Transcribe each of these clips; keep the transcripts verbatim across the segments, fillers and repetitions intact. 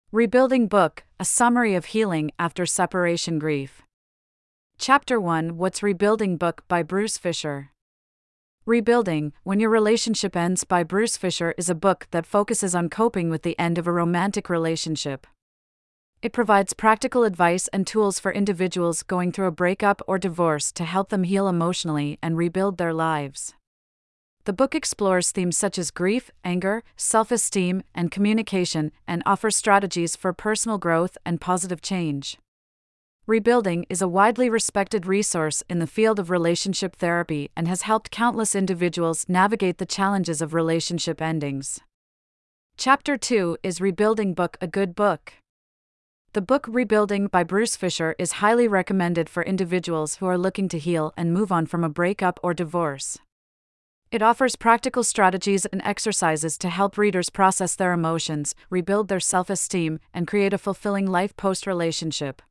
Rebuilding Book, a summary of healing after separation grief. Chapter one What's Rebuilding Book by Bruce Fisher. Rebuilding, When Your Relationship Ends by Bruce Fisher is a book that focuses on coping with the end of a romantic relationship. It provides practical advice and tools for individuals going through a breakup or divorce to help them heal emotionally and rebuild their lives. The book explores themes such as grief, anger, self-esteem, and communication, and offers strategies for personal growth and positive change. Rebuilding is a widely respected resource in the field of relationship therapy and has helped countless individuals navigate the challenges of relationship endings. Chapter two Is Rebuilding Book a Good Book? The book Rebuilding by Bruce Fisher is highly recommended for individuals who are looking to heal and move on from a breakup or divorce. It offers practical strategies and exercises to help readers process their emotions, rebuild their self-esteem, and create a fulfilling life post-relationship.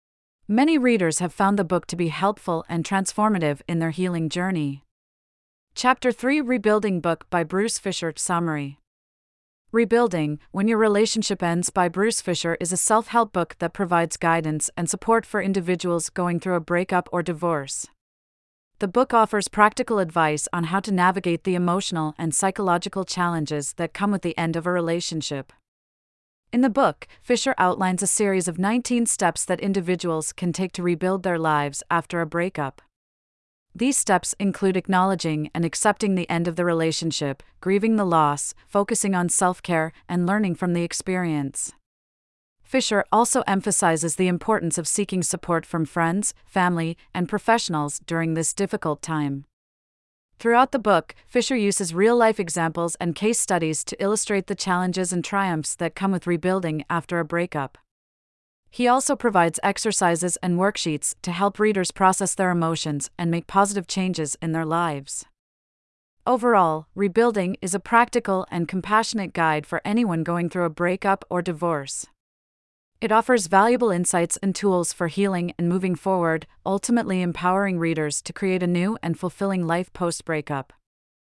Many readers have found the book to be helpful and transformative in their healing journey. Chapter three Rebuilding Book by Bruce Fisher. Summary. Rebuilding, When Your Relationship Ends by Bruce Fisher is a self-help book that provides guidance and support for individuals going through a breakup or divorce. The book offers practical advice on how to navigate the emotional and psychological challenges that come with the end of a relationship. In the book, Fisher outlines a series of nineteen steps that individuals can take to rebuild their lives after a breakup. These steps include acknowledging and accepting the end of the relationship, grieving the loss, focusing on self-care, and learning from the experience. Fisher also emphasizes the importance of seeking support from friends, family, and professionals during this difficult time. Throughout the book, Fisher uses real-life examples and case studies to illustrate the challenges and triumphs that come with rebuilding after a breakup. He also provides exercises and worksheets to help readers process their emotions and make positive changes in their lives. Overall, Rebuilding is a practical and compassionate guide for anyone going through a breakup or divorce. It offers valuable insights and tools for healing and moving forward, ultimately empowering readers to create a new and fulfilling life post-breakup.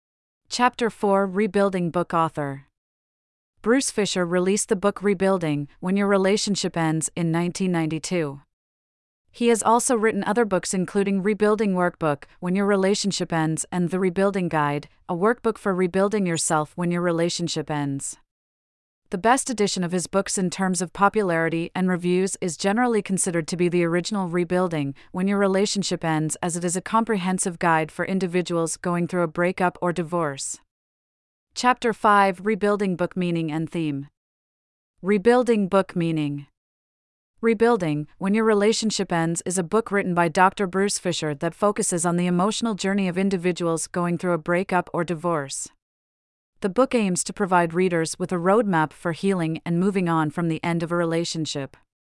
Chapter four Rebuilding Book Author. Bruce Fisher released the book Rebuilding, When Your Relationship Ends in nineteen ninety-two. He has also written other books including Rebuilding Workbook, When Your Relationship Ends, and The Rebuilding Guide, a workbook for rebuilding yourself when your relationship ends. The best edition of his books in terms of popularity and reviews is generally considered to be the original Rebuilding, When Your Relationship Ends, as it is a comprehensive guide for individuals going through a breakup or divorce. Chapter five Rebuilding Book Meaning and Theme. Rebuilding Book Meaning. Rebuilding, When Your Relationship Ends is a book written by Doctor Bruce Fisher that focuses on the emotional journey of individuals going through a breakup or divorce. The book aims to provide readers with a roadmap for healing and moving on from the end of a relationship.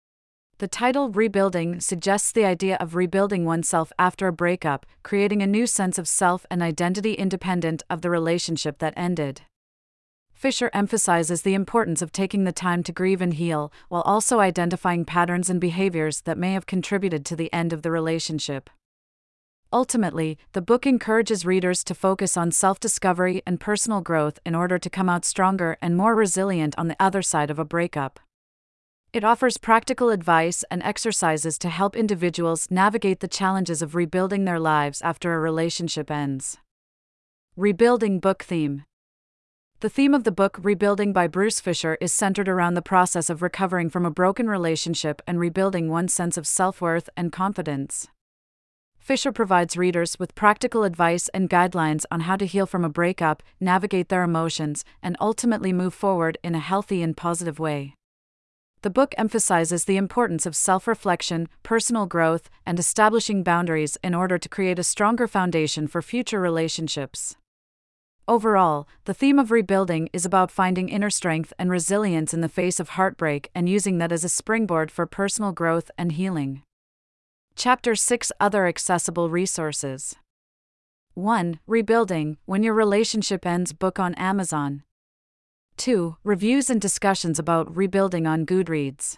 The title Rebuilding suggests the idea of rebuilding oneself after a breakup, creating a new sense of self and identity independent of the relationship that ended. Fisher emphasizes the importance of taking the time to grieve and heal, while also identifying patterns and behaviors that may have contributed to the end of the relationship. Ultimately, the book encourages readers to focus on self-discovery and personal growth in order to come out stronger and more resilient on the other side of a breakup. It offers practical advice and exercises to help individuals navigate the challenges of rebuilding their lives after a relationship ends. Rebuilding Book Theme. The theme of the book Rebuilding by Bruce Fisher is centered around the process of recovering from a broken relationship and rebuilding one's sense of self-worth and confidence. Fisher provides readers with practical advice and guidelines on how to heal from a breakup, navigate their emotions, and ultimately move forward in a healthy and positive way. The book emphasizes the importance of self-reflection, personal growth, and establishing boundaries in order to create a stronger foundation for future relationships. Overall, the theme of rebuilding is about finding inner strength and resilience in the face of heartbreak and using that as a springboard for personal growth and healing. Chapter six Other Accessible Resources. one. Rebuilding, When Your Relationship Ends book on Amazon. two. Reviews and discussions about rebuilding on Goodreads.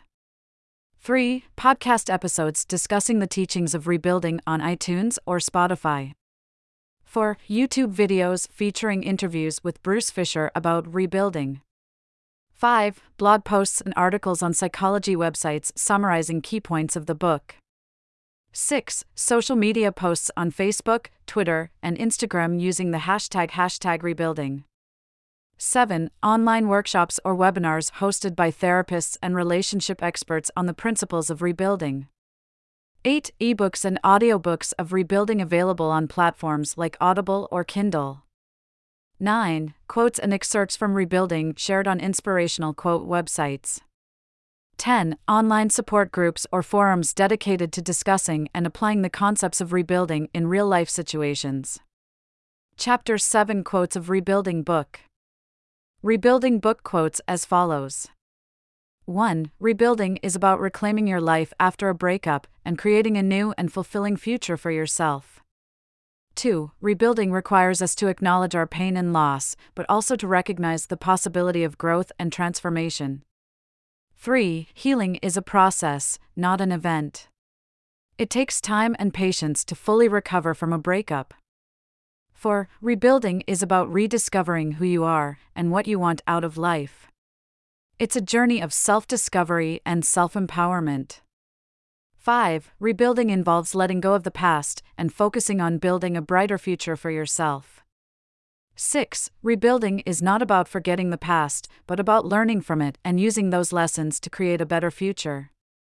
three. Podcast episodes discussing the teachings of rebuilding on iTunes or Spotify. four. YouTube videos featuring interviews with Bruce Fisher about rebuilding. five. Blog posts and articles on psychology websites summarizing key points of the book. six. Social media posts on Facebook, Twitter, and Instagram using the hashtag hashtag rebuilding. seven. Online workshops or webinars hosted by therapists and relationship experts on the principles of rebuilding. eight. Ebooks and audiobooks of rebuilding available on platforms like Audible or Kindle. nine. Quotes and excerpts from rebuilding shared on inspirational quote websites. ten. Online support groups or forums dedicated to discussing and applying the concepts of rebuilding in real-life situations. Chapter seven. Quotes of Rebuilding Book. Rebuilding Book quotes as follows. one. Rebuilding is about reclaiming your life after a breakup and creating a new and fulfilling future for yourself. two. Rebuilding requires us to acknowledge our pain and loss, but also to recognize the possibility of growth and transformation. three. Healing is a process, not an event. It takes time and patience to fully recover from a breakup. four. Rebuilding is about rediscovering who you are and what you want out of life. It's a journey of self-discovery and self-empowerment. five. Rebuilding involves letting go of the past and focusing on building a brighter future for yourself. six. Rebuilding is not about forgetting the past, but about learning from it and using those lessons to create a better future.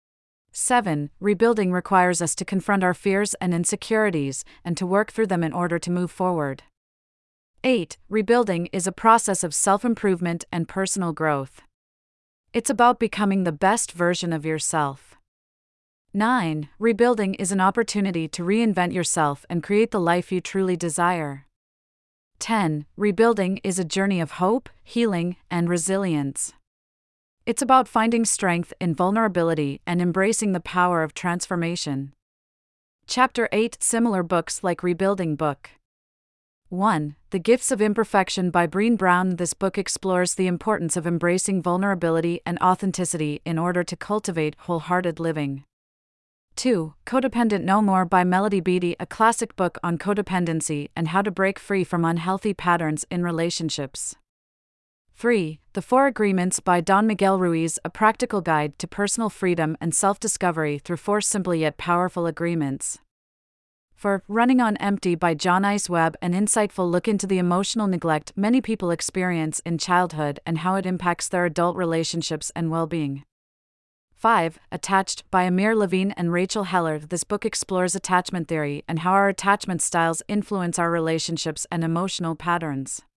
seven. Rebuilding requires us to confront our fears and insecurities and to work through them in order to move forward. eight. Rebuilding is a process of self-improvement and personal growth. It's about becoming the best version of yourself. nine. Rebuilding is an opportunity to reinvent yourself and create the life you truly desire. ten. Rebuilding is a journey of hope, healing, and resilience. It's about finding strength in vulnerability and embracing the power of transformation. Chapter eight. Similar books like Rebuilding Book. one. The Gifts of Imperfection by Brené Brown. This book explores the importance of embracing vulnerability and authenticity in order to cultivate wholehearted living. two. Codependent No More by Melody Beattie, a classic book on codependency and how to break free from unhealthy patterns in relationships. three. The Four Agreements by Don Miguel Ruiz, a practical guide to personal freedom and self-discovery through four simple yet powerful agreements. four. Running on Empty by John Ice Webb, an insightful look into the emotional neglect many people experience in childhood and how it impacts their adult relationships and well-being. five. Attached by Amir Levine and Rachel Heller. This book explores attachment theory and how our attachment styles influence our relationships and emotional patterns.